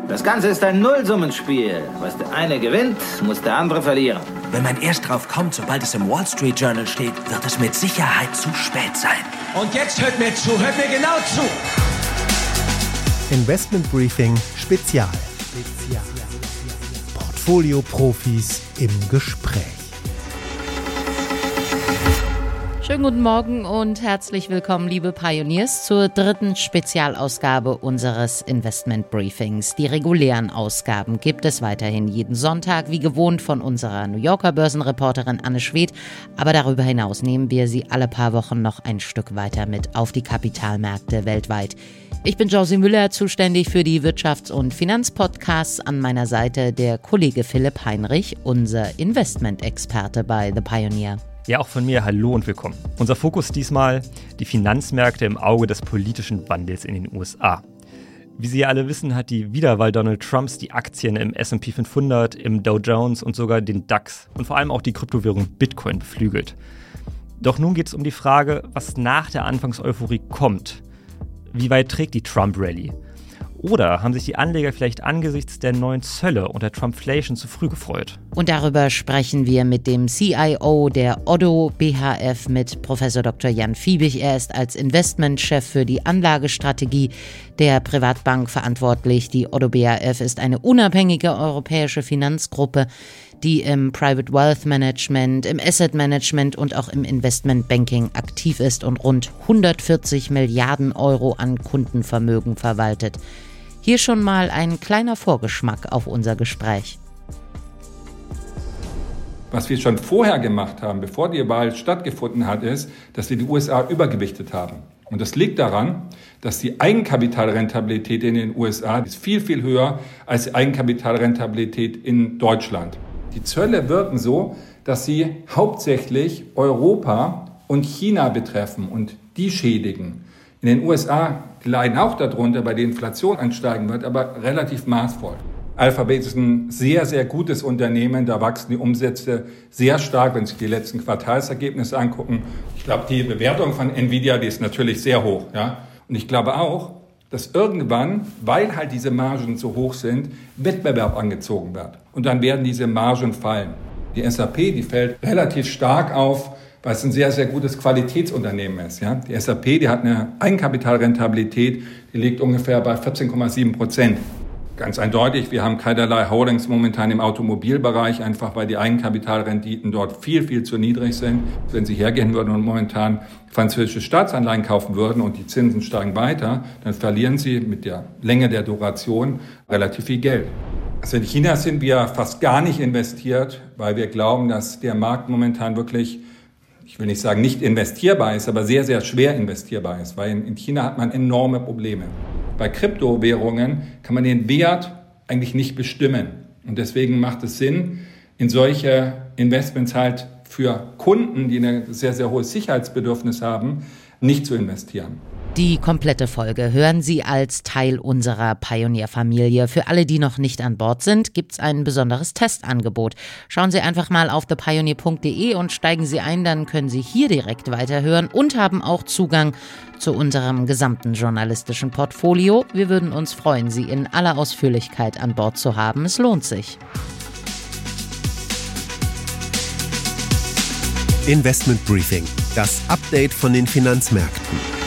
Das Ganze ist ein Nullsummenspiel. Was der eine gewinnt, muss der andere verlieren. Wenn man erst drauf kommt, sobald es im Wall Street Journal steht, wird es mit Sicherheit zu spät sein. Und jetzt hört mir zu, hört mir genau zu. Investment Briefing Spezial. Portfolio-Profis im Gespräch. Schönen guten Morgen und herzlich willkommen, liebe Pioneers, zur dritten Spezialausgabe unseres Investment Briefings. Die regulären Ausgaben gibt es weiterhin jeden Sonntag, wie gewohnt von unserer New Yorker Börsenreporterin Anne Schwedt. Aber darüber hinaus nehmen wir sie alle paar Wochen noch ein Stück weiter mit auf die Kapitalmärkte weltweit. Ich bin Josie Müller, zuständig für die Wirtschafts- und Finanzpodcasts. An meiner Seite der Kollege Philipp Heinrich, unser Investment-Experte bei The Pioneer. Ja, auch von mir hallo und willkommen. Unser Fokus diesmal die Finanzmärkte im Auge des politischen Wandels in den USA. Wie Sie ja alle wissen, hat die Wiederwahl Donald Trumps die Aktien im S&P 500, im Dow Jones und sogar den DAX und vor allem auch die Kryptowährung Bitcoin beflügelt. Doch nun geht es um die Frage, was nach der Anfangseuphorie kommt. Wie weit trägt die Trump-Rallye? Oder haben sich die Anleger vielleicht angesichts der neuen Zölle und der Trumpflation zu früh gefreut? Und darüber sprechen wir mit dem CIO der Oddo BHF, mit Professor Dr. Jan Fiebig. Er ist als Investmentchef für die Anlagestrategie der Privatbank verantwortlich. Die Oddo BHF ist eine unabhängige europäische Finanzgruppe, die im Private Wealth Management, im Asset Management und auch im Investment Banking aktiv ist und rund 140 Milliarden Euro an Kundenvermögen verwaltet. Hier schon mal ein kleiner Vorgeschmack auf unser Gespräch. Was wir schon vorher gemacht haben, bevor die Wahl stattgefunden hat, ist, dass wir die USA übergewichtet haben. Und das liegt daran, dass die Eigenkapitalrentabilität in den USA ist viel, viel höher als die Eigenkapitalrentabilität in Deutschland. Die Zölle wirken so, dass sie hauptsächlich Europa und China betreffen und die schädigen. In den USA leiden auch darunter, weil die Inflation ansteigen wird, aber relativ maßvoll. Alphabet ist ein sehr, sehr gutes Unternehmen. Da wachsen die Umsätze sehr stark, wenn Sie sich die letzten Quartalsergebnisse angucken. Ich glaube, die Bewertung von Nvidia, die ist natürlich sehr hoch. Ja? Und ich glaube auch, dass irgendwann, weil halt diese Margen so hoch sind, Wettbewerb angezogen wird. Und dann werden diese Margen fallen. Die SAP, die fällt relativ stark auf, weil es ein sehr, sehr gutes Qualitätsunternehmen ist. Ja? Die SAP, die hat eine Eigenkapitalrentabilität, die liegt ungefähr bei 14,7%. Ganz eindeutig, wir haben keinerlei Holdings momentan im Automobilbereich, einfach weil die Eigenkapitalrenditen dort viel, viel zu niedrig sind. Wenn Sie hergehen würden und momentan französische Staatsanleihen kaufen würden und die Zinsen steigen weiter, dann verlieren Sie mit der Länge der Duration relativ viel Geld. Also in China sind wir fast gar nicht investiert, weil wir glauben, dass der Markt momentan wirklich, ich will nicht sagen nicht investierbar ist, aber sehr, sehr schwer investierbar ist, weil in China hat man enorme Probleme. Bei Kryptowährungen kann man den Wert eigentlich nicht bestimmen. Und deswegen macht es Sinn, in solche Investments halt für Kunden, die ein sehr, sehr hohes Sicherheitsbedürfnis haben, nicht zu investieren. Die komplette Folge hören Sie als Teil unserer Pioneer-Familie. Für alle, die noch nicht an Bord sind, gibt es ein besonderes Testangebot. Schauen Sie einfach mal auf thepioneer.de und steigen Sie ein, dann können Sie hier direkt weiterhören und haben auch Zugang zu unserem gesamten journalistischen Portfolio. Wir würden uns freuen, Sie in aller Ausführlichkeit an Bord zu haben. Es lohnt sich. Investment Briefing, das Update von den Finanzmärkten.